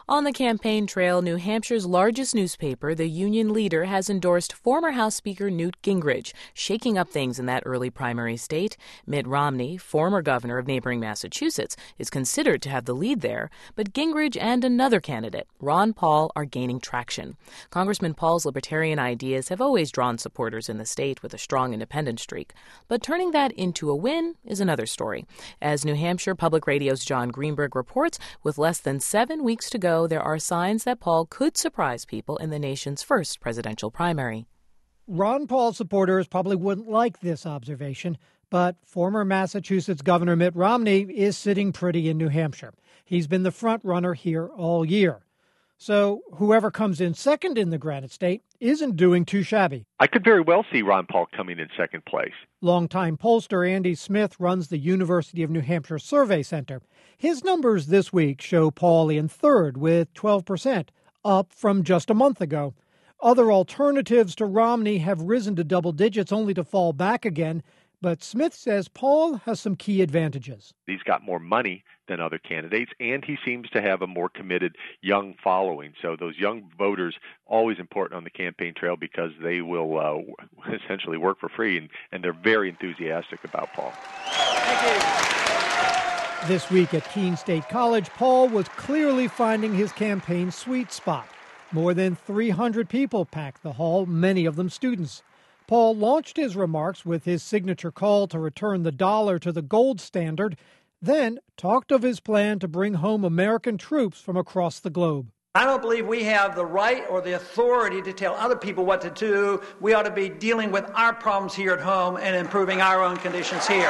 On the campaign trail, New Hampshire's largest newspaper, the Union Leader, has endorsed former House Speaker Newt Gingrich, shaking up things in that early primary state. Mitt Romney, former governor of neighboring Massachusetts, is considered to have the lead there, but Gingrich and another candidate, Ron Paul, are gaining traction. Congressman Paul's libertarian ideas have always drawn supporters in the state with a strong independent streak, but turning that into a win is another story. As New Hampshire Public Radio's John Greenberg reports, with less than 7 weeks to go, there are signs that Paul could surprise people in the nation's first presidential primary. Ron Paul supporters probably wouldn't like this observation, but former Massachusetts Governor Mitt Romney is sitting pretty in New Hampshire. He's been the front runner here all year. So whoever comes in second in the Granite State isn't doing too shabby. I could very well see Ron Paul coming in second place. Longtime pollster Andy Smith runs the University of New Hampshire Survey Center. His numbers this week show Paul in third with 12%, up from just a month ago. Other alternatives to Romney have risen to double digits only to fall back again. But Smith says Paul has some key advantages. He's got more money than other candidates, and he seems to have a more committed young following. So those young voters, always important on the campaign trail because they will essentially work for free, and they're very enthusiastic about Paul. Thank you. This week at Keene State College, Paul was clearly finding his campaign sweet spot. More than 300 people packed the hall, many of them students. Paul launched his remarks with his signature call to return the dollar to the gold standard, then talked of his plan to bring home American troops from across the globe. I don't believe we have the right or the authority to tell other people what to do. We ought to be dealing with our problems here at home and improving our own conditions here.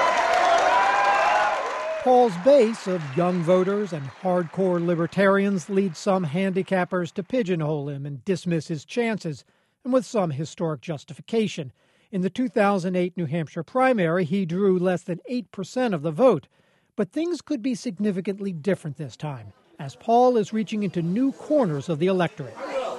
Paul's base of young voters and hardcore libertarians leads some handicappers to pigeonhole him and dismiss his chances, and with some historic justification. In the 2008 New Hampshire primary, he drew less than 8% of the vote. But things could be significantly different this time, as Paul is reaching into new corners of the electorate.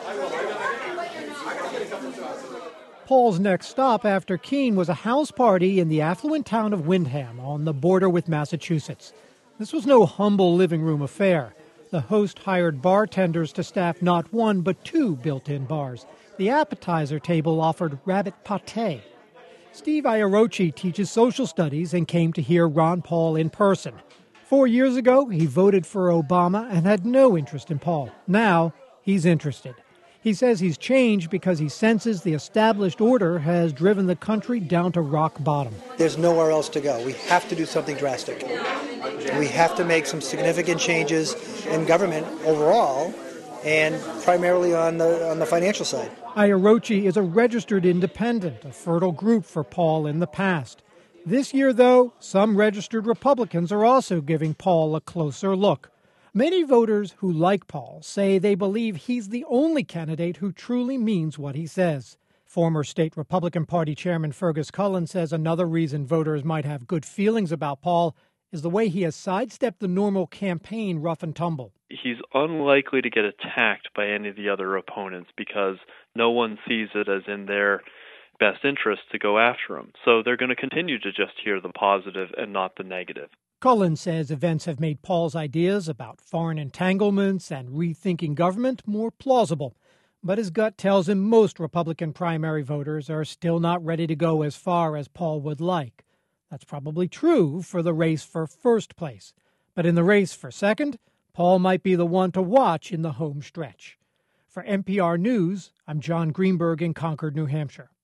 Paul's next stop after Keene was a house party in the affluent town of Windham on the border with Massachusetts. This was no humble living room affair. The host hired bartenders to staff not one but two built-in bars. The appetizer table offered rabbit pâté. Steve Iarocci teaches social studies and came to hear Ron Paul in person. 4 years ago, he voted for Obama and had no interest in Paul. Now, he's interested. He says he's changed because he senses the established order has driven the country down to rock bottom. There's nowhere else to go. We have to do something drastic. We have to make some significant changes in government overall, and primarily on the financial side. Iarocci is a registered independent, a fertile group for Paul in the past. This year, though, some registered Republicans are also giving Paul a closer look. Many voters who like Paul say they believe he's the only candidate who truly means what he says. Former state Republican Party Chairman Fergus Cullen says another reason voters might have good feelings about Paul is the way he has sidestepped the normal campaign rough and tumble. He's unlikely to get attacked by any of the other opponents because no one sees it as in their best interest to go after him. So they're going to continue to just hear the positive and not the negative. Cullen says events have made Paul's ideas about foreign entanglements and rethinking government more plausible. But his gut tells him most Republican primary voters are still not ready to go as far as Paul would like. That's probably true for the race for first place. But in the race for second, Paul might be the one to watch in the home stretch. For NPR News, I'm John Greenberg in Concord, New Hampshire.